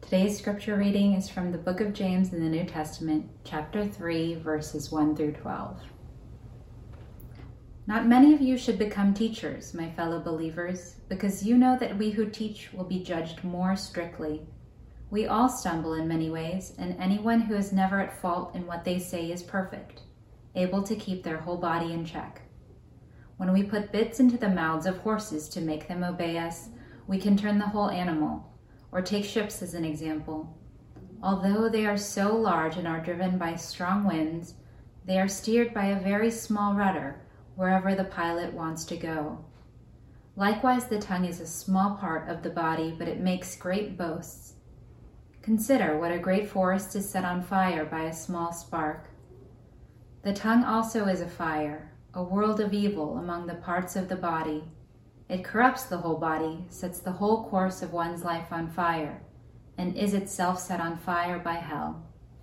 Today's scripture reading is from the book of James in the New Testament, chapter 3, verses 1 through 12. Not many of you should become teachers, my fellow believers, because you know that we who teach will be judged more strictly. We all stumble in many ways, and anyone who is never at fault in what they say is perfect, able to keep their whole body in check. When we put bits into the mouths of horses to make them obey us, we can turn the whole animal. Or take ships as an example. Although they are so large and are driven by strong winds, they are steered by a very small rudder wherever the pilot wants to go. Likewise, the tongue is a small part of the body, but it makes great boasts. Consider what a great forest is set on fire by a small spark. The tongue also is a fire, a world of evil among the parts of the body. It corrupts the whole body, sets the whole course of one's life on fire, and is itself set on fire by hell.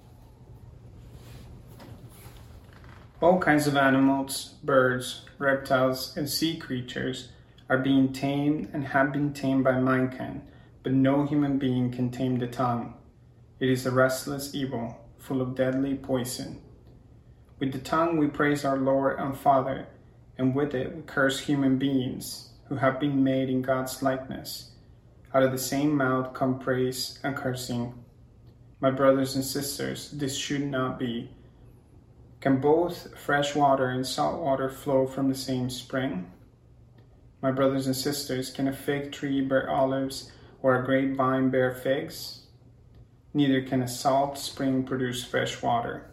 All kinds of animals, birds, reptiles, and sea creatures are being tamed and have been tamed by mankind, but no human being can tame the tongue. It is a restless evil, full of deadly poison. With the tongue we praise our Lord and Father, and with it we curse human beings who have been made in God's likeness. Out of the same mouth come praise and cursing. My brothers and sisters, this should not be. Can both fresh water and salt water flow from the same spring? My brothers and sisters, can a fig tree bear olives or a grapevine bear figs? Neither can a salt spring produce fresh water.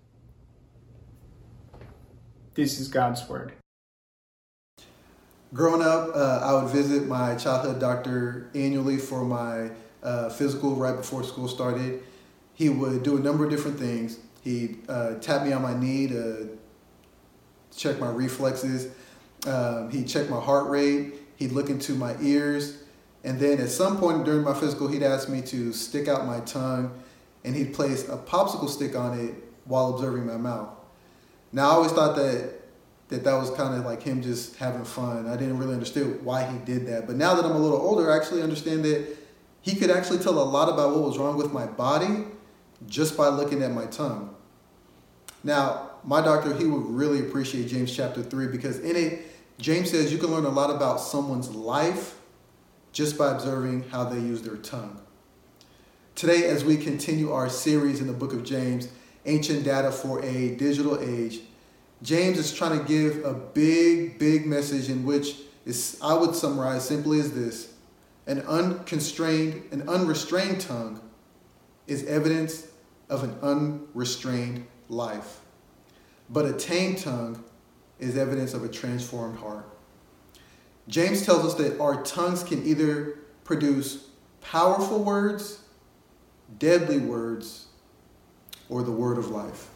This is God's word. Growing up, I would visit my childhood doctor annually for my physical right before school started. He would do a number of different things. He'd tap me on my knee to check my reflexes. He'd check my heart rate. He'd look into my ears. And then at some point during my physical, he'd ask me to stick out my tongue, and he'd place a popsicle stick on it while observing my mouth. Now, I always thought that was kind of like him just having fun. I didn't really understand why he did that. But now that I'm a little older, I actually understand that he could actually tell a lot about what was wrong with my body just by looking at my tongue. Now, my doctor, he would really appreciate James chapter 3 because in it, James says you can learn a lot about someone's life just by observing how they use their tongue. Today, as we continue our series in the book of James, Ancient Data for a Digital Age, James is trying to give a big message in which I would summarize simply as this: an unrestrained tongue is evidence of an unrestrained life. But a tamed tongue is evidence of a transformed heart. James tells us that our tongues can either produce powerful words, deadly words, or the word of life.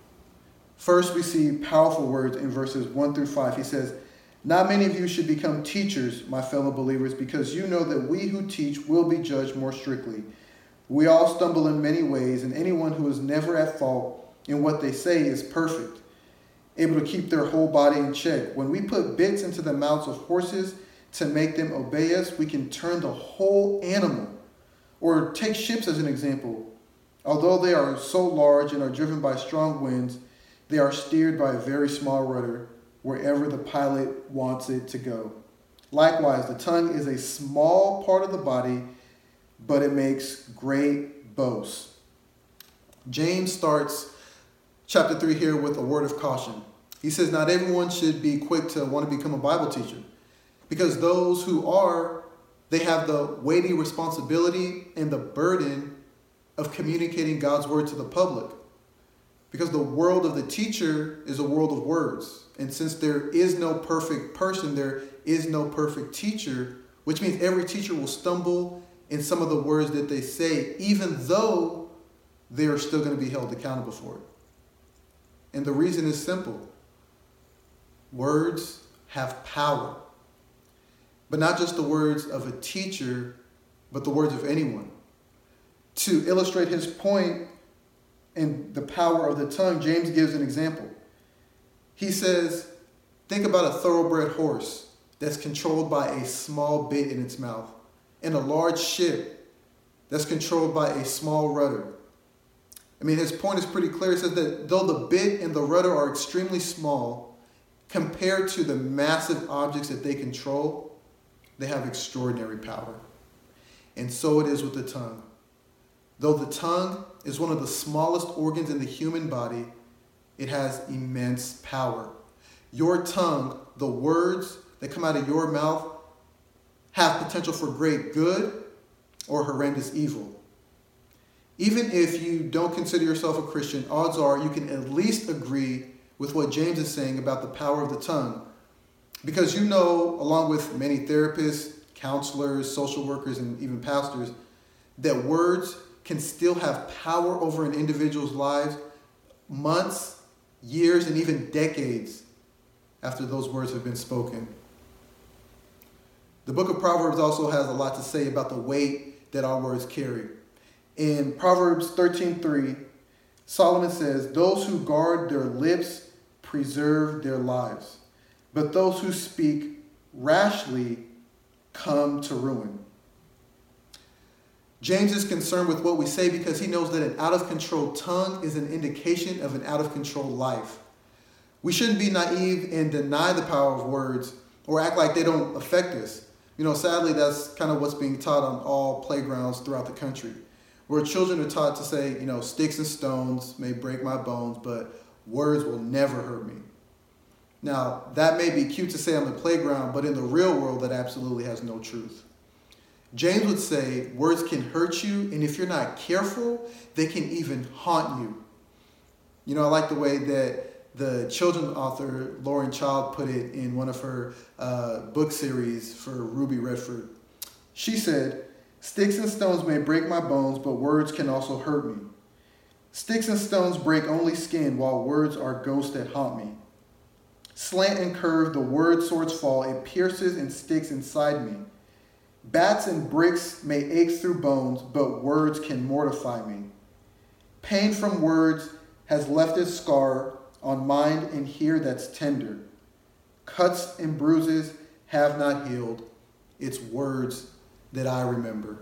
First, we see powerful words in verses 1 through 5. He says, "Not many of you should become teachers, my fellow believers, because you know that we who teach will be judged more strictly. We all stumble in many ways, and anyone who is never at fault in what they say is perfect, able to keep their whole body in check. When we put bits into the mouths of horses to make them obey us, we can turn the whole animal. Or take ships as an example. Although they are so large and are driven by strong winds, they are steered by a very small rudder wherever the pilot wants it to go. Likewise, the tongue is a small part of the body, but it makes great boasts." James starts chapter 3 here with a word of caution. He says not everyone should be quick to want to become a Bible teacher, because those who are, they have the weighty responsibility and the burden of communicating God's word to the public. Because the world of the teacher is a world of words. And since there is no perfect person, there is no perfect teacher, which means every teacher will stumble in some of the words that they say, even though they are still going to be held accountable for it. And the reason is simple. Words have power. But not just the words of a teacher, but the words of anyone. To illustrate his point in the power of the tongue, James gives an example. He says, think about a thoroughbred horse that's controlled by a small bit in its mouth, and a large ship that's controlled by a small rudder. I mean, his point is pretty clear. It says that though the bit and the rudder are extremely small, compared to the massive objects that they control, they have extraordinary power. And so it is with the tongue. Though the tongue is one of the smallest organs in the human body, it has immense power. Your tongue, the words that come out of your mouth, have potential for great good or horrendous evil. Even if you don't consider yourself a Christian, odds are you can at least agree with what James is saying about the power of the tongue. Because you know, along with many therapists, counselors, social workers, and even pastors, that words can still have power over an individual's lives months, years, and even decades after those words have been spoken. The book of Proverbs also has a lot to say about the weight that our words carry. In Proverbs 13:3, Solomon says, "Those who guard their lips preserve their lives, but those who speak rashly come to ruin." James is concerned with what we say because he knows that an out-of-control tongue is an indication of an out-of-control life. We shouldn't be naive and deny the power of words or act like they don't affect us. You know, sadly, that's kind of what's being taught on all playgrounds throughout the country, where children are taught to say, you know, sticks and stones may break my bones, but words will never hurt me. Now, that may be cute to say on the playground, but in the real world, that absolutely has no truth. James would say words can hurt you, and if you're not careful, they can even haunt you. You know, I like the way that the children's author, Lauren Child, put it in one of her book series for Ruby Redford. She said, "Sticks and stones may break my bones, but words can also hurt me. Sticks and stones break only skin, while words are ghosts that haunt me. Slant and curved, the word swords fall, it pierces and sticks inside me. Bats and bricks may ache through bones, but words can mortify me. Pain from words has left its scar on mind and here that's tender. Cuts and bruises have not healed. It's words that I remember."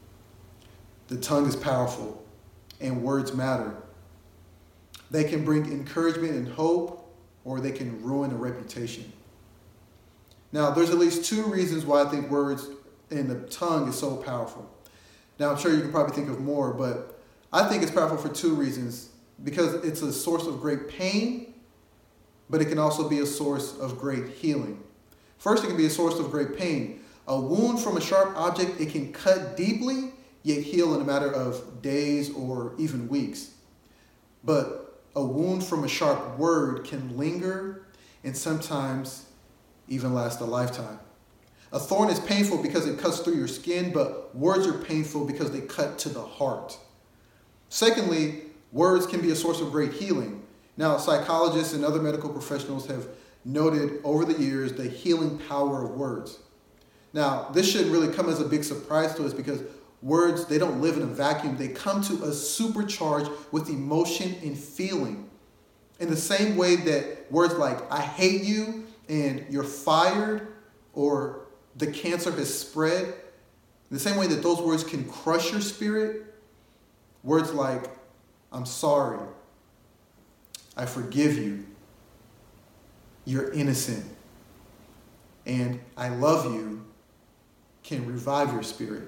The tongue is powerful, and words matter. They can bring encouragement and hope, or they can ruin a reputation. Now, there's at least two reasons why I think words and the tongue is so powerful. Now, I'm sure you can probably think of more, but I think it's powerful for two reasons. Because it's a source of great pain, but it can also be a source of great healing. First, it can be a source of great pain. A wound from a sharp object, it can cut deeply, yet heal in a matter of days or even weeks. But a wound from a sharp word can linger and sometimes even last a lifetime. A thorn is painful because it cuts through your skin, but words are painful because they cut to the heart. Secondly, words can be a source of great healing. Now, psychologists and other medical professionals have noted over the years the healing power of words. Now, this shouldn't really come as a big surprise to us because words, they don't live in a vacuum. They come to us supercharged with emotion and feeling. In the same way that words like, "I hate you," and "you're fired," or "the cancer has spread," in the same way that those words can crush your spirit, words like, "I'm sorry," "I forgive you," "you're innocent," and "I love you" can revive your spirit.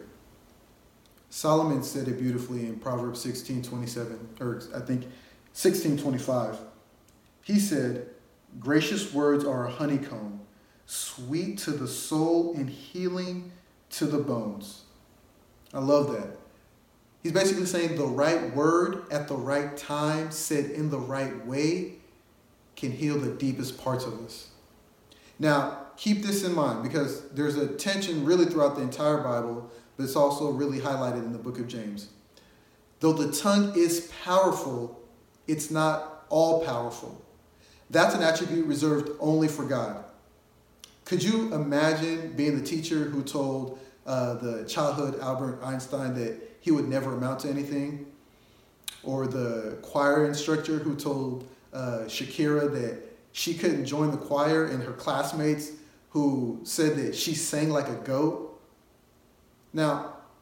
Solomon said it beautifully in Proverbs 16:27, or I think 16:25. He said, "Gracious words are a honeycomb, sweet to the soul and healing to the bones." I love that. He's basically saying the right word at the right time, said in the right way, can heal the deepest parts of us. Now, keep this in mind because there's a tension really throughout the entire Bible, but it's also really highlighted in the book of James. Though the tongue is powerful, it's not all powerful. That's an attribute reserved only for God. Could you imagine being the teacher who told the childhood Albert Einstein that he would never amount to anything? Or the choir instructor who told Shakira that she couldn't join the choir, and her classmates who said that she sang like a goat? Now,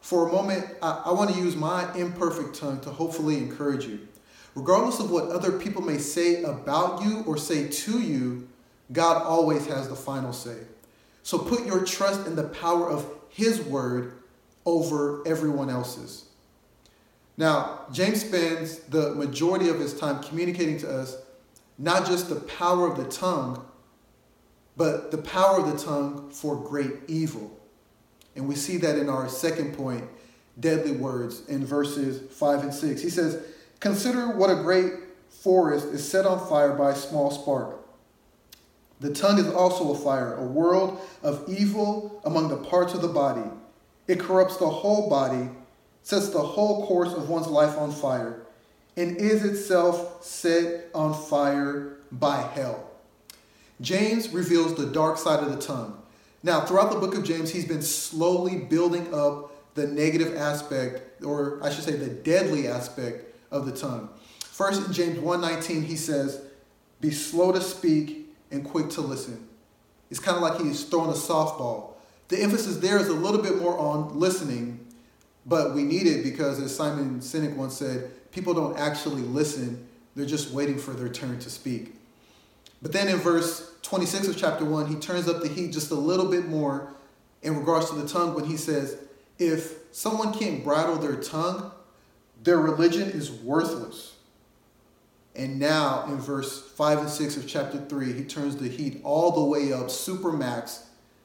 For a moment, I want to use my imperfect tongue to hopefully encourage you. Regardless of what other people may say about you or say to you, God always has the final say. So put your trust in the power of His word over everyone else's. Now, James spends the majority of his time communicating to us not just the power of the tongue, but the power of the tongue for great evil. And we see that in our second point, deadly words, in verses 5 and 6. He says, "Consider what a great forest is set on fire by a small spark. The tongue is also a fire, a world of evil among the parts of the body. It corrupts the whole body, sets the whole course of one's life on fire, and is itself set on fire by hell." James reveals the dark side of the tongue. Now, throughout the book of James, he's been slowly building up the negative aspect, or I should say the deadly aspect of the tongue. First, in James 1:19, he says, "Be slow to speak and quick to listen." It's kind of like he's throwing a softball. The emphasis there is a little bit more on listening, but we need it because, as Simon Sinek once said, people don't actually listen. They're just waiting for their turn to speak. But then in verse 26 of chapter 1, he turns up the heat just a little bit more in regards to the tongue when he says, if someone can't bridle their tongue, their religion is worthless. And now in verse 5 and 6 of chapter 3, he turns the heat all the way up, super max,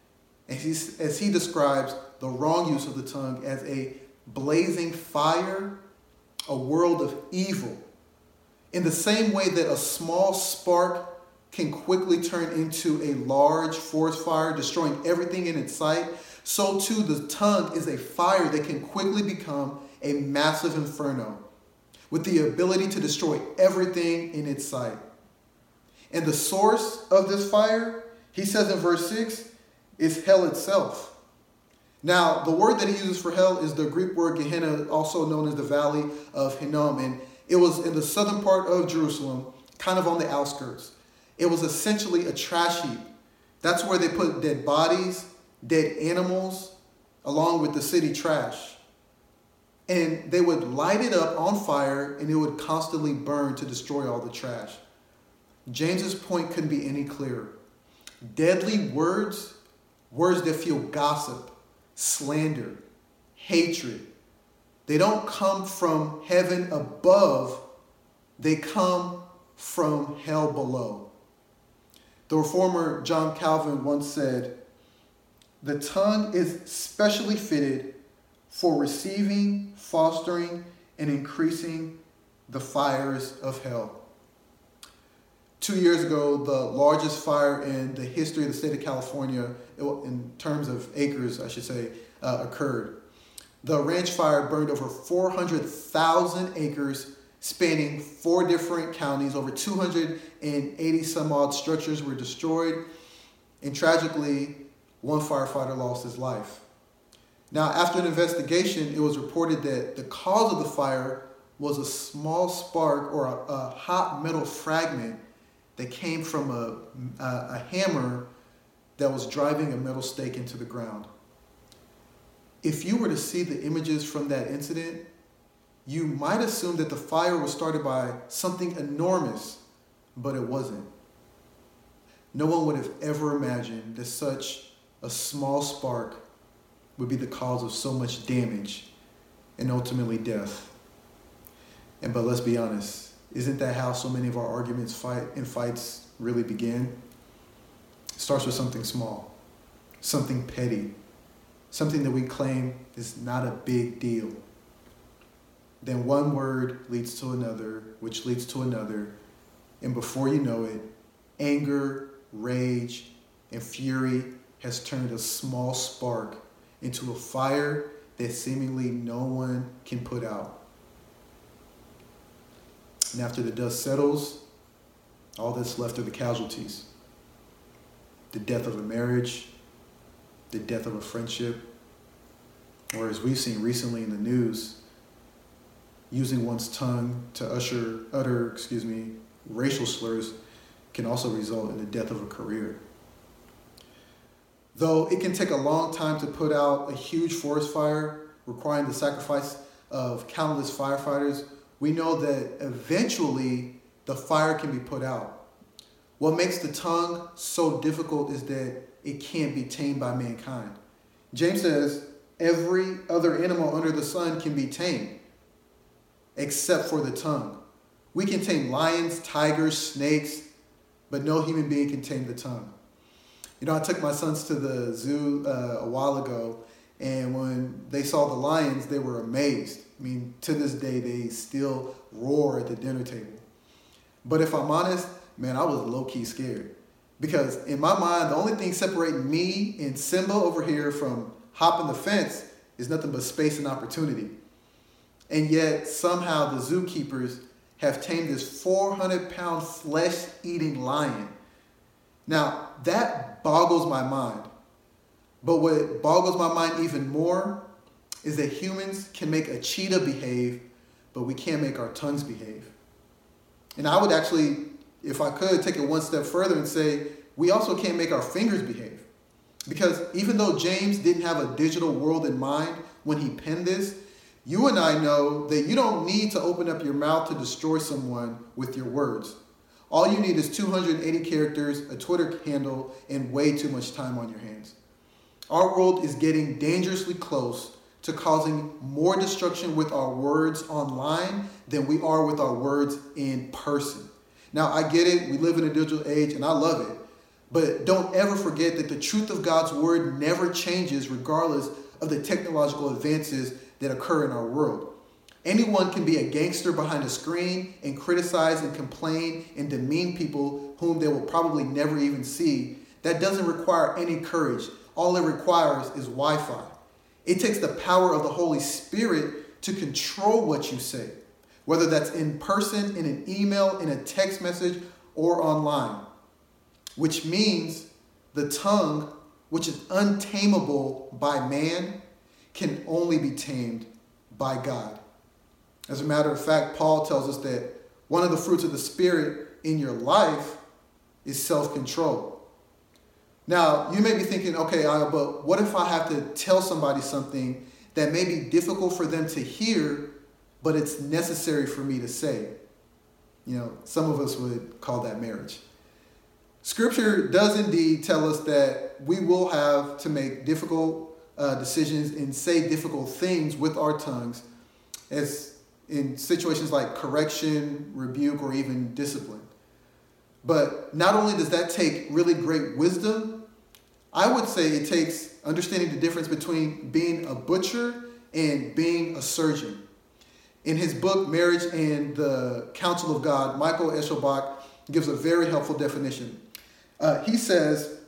as he describes the wrong use of the tongue as a blazing fire, a world of evil. In the same way that a small spark can quickly turn into a large forest fire, destroying everything in its sight, so too the tongue is a fire that can quickly become a massive inferno with the ability to destroy everything in its sight. And the source of this fire, he says in verse 6, is hell itself. Now, the word that he uses for hell is the Greek word Gehenna, also known as the Valley of Hinnom, and it was in the southern part of Jerusalem, kind of on the outskirts. It was essentially a trash heap. That's where they put dead bodies, dead animals, along with the city trash. And they would light it up on fire, and it would constantly burn to destroy all the trash. James's point couldn't be any clearer. Deadly words, words that fuel gossip, slander, hatred, they don't come from heaven above, they come from hell below. The reformer John Calvin once said, "The tongue is specially fitted for receiving, fostering, and increasing the fires of hell." 2 years ago, the largest fire in the history of the state of California, in terms of acres, I should say, occurred. The ranch fire burned over 400,000 acres, spanning 4 different counties. Over 280 some odd structures were destroyed, and tragically, one firefighter lost his life. Now, after an investigation, it was reported that the cause of the fire was a small spark or a hot metal fragment that came from a hammer that was driving a metal stake into the ground. If you were to see the images from that incident, you might assume that the fire was started by something enormous, but it wasn't. No one would have ever imagined that such a small spark would be the cause of so much damage and ultimately death. But let's be honest, isn't that how so many of our arguments fights really begin? It starts with something small, something petty, something that we claim is not a big deal. Then one word leads to another, which leads to another, and before you know it, anger, rage, and fury has turned a small spark into a fire that seemingly no one can put out. And after the dust settles, all that's left are the casualties. The death of a marriage, the death of a friendship, or as we've seen recently in the news, using one's tongue to utter racial slurs can also result in the death of a career. Though it can take a long time to put out a huge forest fire, requiring the sacrifice of countless firefighters, we know that eventually the fire can be put out. What makes the tongue so difficult is that it can't be tamed by mankind. James says every other animal under the sun can be tamed except for the tongue. We can tame lions, tigers, snakes, but no human being can tame the tongue. You know, I took my sons to the zoo a while ago, and when they saw the lions, they were amazed. I mean, to this day, they still roar at the dinner table. But if I'm honest, man, I was low-key scared. Because in my mind, the only thing separating me and Simba over here from hopping the fence is nothing but space and opportunity. And yet, somehow, the zookeepers have tamed this 400-pound flesh-eating lion. Now, that boggles my mind. But what boggles my mind even more is that humans can make a cheetah behave, but we can't make our tongues behave. And I would actually, if I could, take it one step further and say, we also can't make our fingers behave. Because even though James didn't have a digital world in mind when he penned this, you and I know that you don't need to open up your mouth to destroy someone with your words. All you need is 280 characters, a Twitter handle, and way too much time on your hands. Our world is getting dangerously close to causing more destruction with our words online than we are with our words in person. Now, I get it. We live in a digital age, and I love it. But don't ever forget that the truth of God's word never changes regardless of the technological advances that occur in our world. Anyone can be a gangster behind a screen and criticize and complain and demean people whom they will probably never even see. That doesn't require any courage. All it requires is Wi-Fi. It takes the power of the Holy Spirit to control what you say, whether that's in person, in an email, in a text message, or online. Which means the tongue, which is untamable by man, can only be tamed by God. As a matter of fact, Paul tells us that one of the fruits of the Spirit in your life is self-control. Now, you may be thinking, okay, but what if I have to tell somebody something that may be difficult for them to hear, but it's necessary for me to say? You know, some of us would call that marriage. Scripture does indeed tell us that we will have to make difficult decisions and say difficult things with our tongues, as in situations like correction, rebuke, or even discipline. But not only does that take really great wisdom, I would say it takes understanding the difference between being a butcher and being a surgeon. In his book, Marriage and the Counsel of God, Michael Eschelbach gives a very helpful definition. He says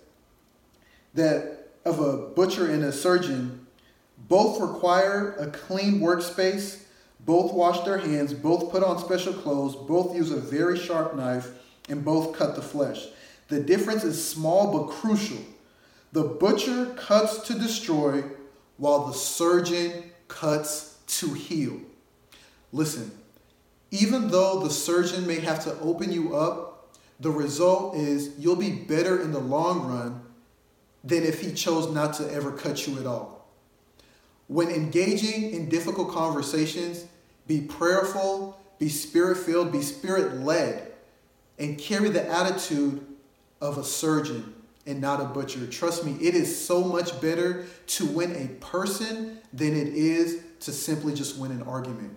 that of a butcher and a surgeon, both require a clean workspace, both wash their hands, both put on special clothes, both use a very sharp knife, and both cut the flesh. The difference is small but crucial. The butcher cuts to destroy, while the surgeon cuts to heal. Listen, even though the surgeon may have to open you up, the result is you'll be better in the long run than if he chose not to ever cut you at all. When engaging in difficult conversations, be prayerful, be spirit-filled, be spirit-led, and carry the attitude of a surgeon and not a butcher. Trust me, it is so much better to win a person than it is to simply just win an argument.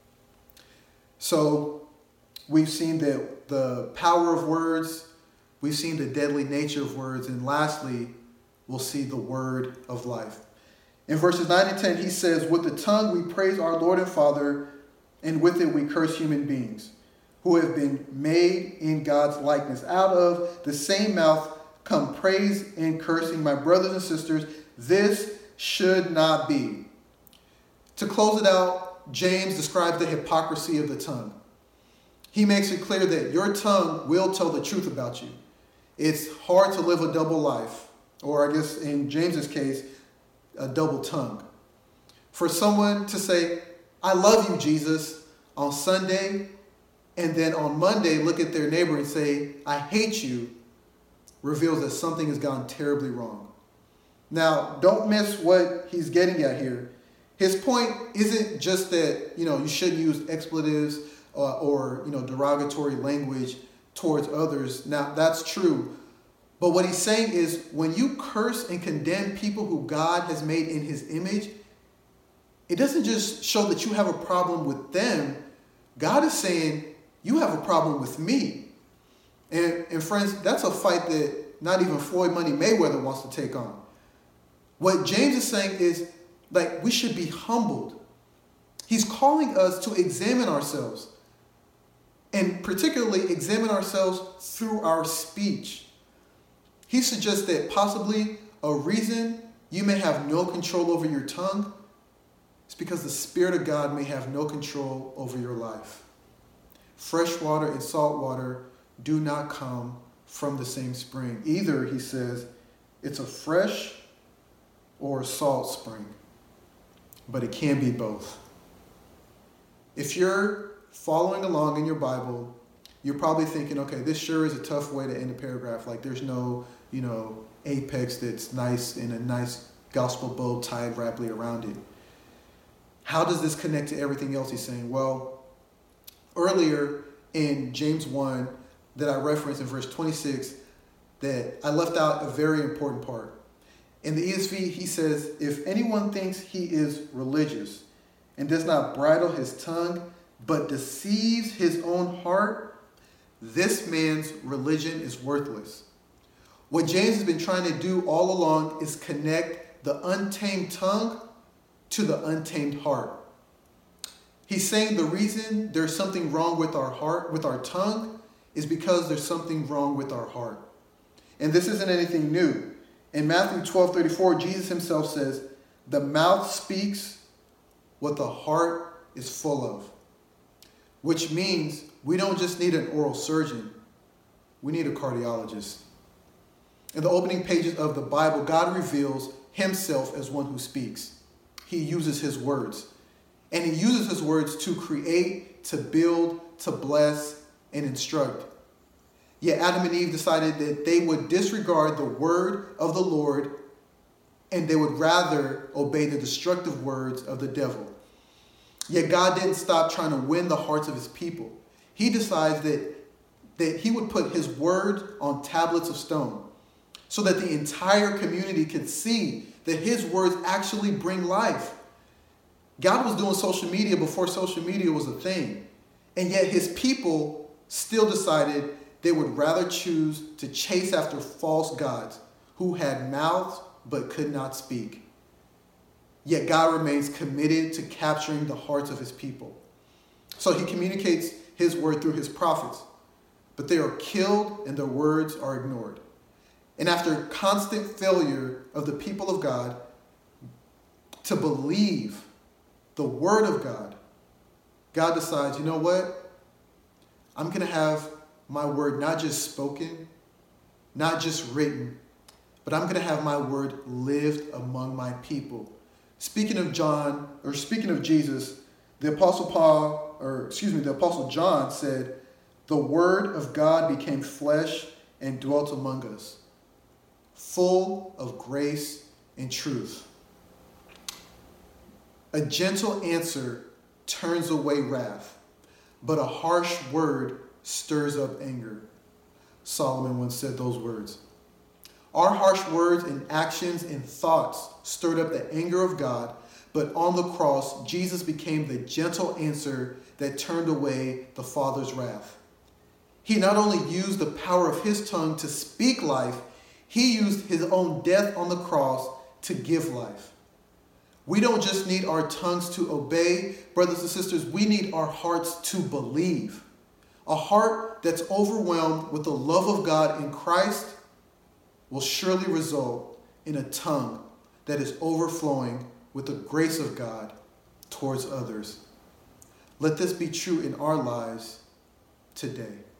So we've seen that the power of words, we've seen the deadly nature of words, and lastly, we'll see the word of life. In verses 9 and 10, he says, with the tongue we praise our Lord and Father, and with it we curse human beings who have been made in God's likeness. Out of the same mouth come praise and cursing. My brothers and sisters, this should not be. To close it out, James describes the hypocrisy of the tongue. He makes it clear that your tongue will tell the truth about you. It's hard to live a double life, or I guess in James's case, a double tongue. For someone to say, I love you, Jesus, on Sunday, and then on Monday look at their neighbor and say, I hate you, reveals that something has gone terribly wrong. Now, don't miss what he's getting at here. His point isn't just that, you shouldn't use expletives or derogatory language towards others. Now, that's true. But what he's saying is when you curse and condemn people who God has made in his image, it doesn't just show that you have a problem with them. God is saying, you have a problem with me. And friends, that's a fight that not even Floyd Money Mayweather wants to take on. What James is saying is, we should be humbled. He's calling us to examine ourselves, and particularly examine ourselves through our speech. He suggests that possibly a reason you may have no control over your tongue is because the Spirit of God may have no control over your life. Fresh water and salt water do not come from the same spring. Either, he says, it's a fresh or a salt spring. But it can be both. If you're following along in your Bible, you're probably thinking, okay, this sure is a tough way to end a paragraph. There's no, apex that's nice and a nice gospel bow tied rapidly around it. How does this connect to everything else he's saying? Well, earlier in James 1 that I referenced in verse 26, that I left out a very important part. In the ESV, he says, if anyone thinks he is religious and does not bridle his tongue, but deceives his own heart, this man's religion is worthless. What James has been trying to do all along is connect the untamed tongue to the untamed heart. He's saying the reason there's something wrong with our heart, with our tongue, is because there's something wrong with our heart. And this isn't anything new. In Matthew 12:34, Jesus himself says, the mouth speaks what the heart is full of. Which means we don't just need an oral surgeon. We need a cardiologist. In the opening pages of the Bible, God reveals himself as one who speaks. He uses his words. And he uses his words to create, to build, to bless, and instruct. Yet Adam and Eve decided that they would disregard the word of the Lord and they would rather obey the destructive words of the devil. Yet God didn't stop trying to win the hearts of his people. He decides that he would put his word on tablets of stone so that the entire community could see that his words actually bring life. God was doing social media before social media was a thing. And yet his people still decided they would rather choose to chase after false gods who had mouths but could not speak. Yet God remains committed to capturing the hearts of his people. So he communicates his word through his prophets, but they are killed and their words are ignored. And after constant failure of the people of God to believe the word of God, God decides, you know what? I'm going to have my word not just spoken, not just written, but I'm going to have my word lived among my people. Speaking of Jesus, the Apostle John said, the word of God became flesh and dwelt among us, full of grace and truth. A gentle answer turns away wrath, but a harsh word stirs up anger. Solomon once said those words. Our harsh words and actions and thoughts stirred up the anger of God, but on the cross, Jesus became the gentle answer that turned away the Father's wrath. He not only used the power of his tongue to speak life, he used his own death on the cross to give life. We don't just need our tongues to obey, brothers and sisters, we need our hearts to believe. A heart that's overwhelmed with the love of God in Christ will surely result in a tongue that is overflowing with the grace of God towards others. Let this be true in our lives today.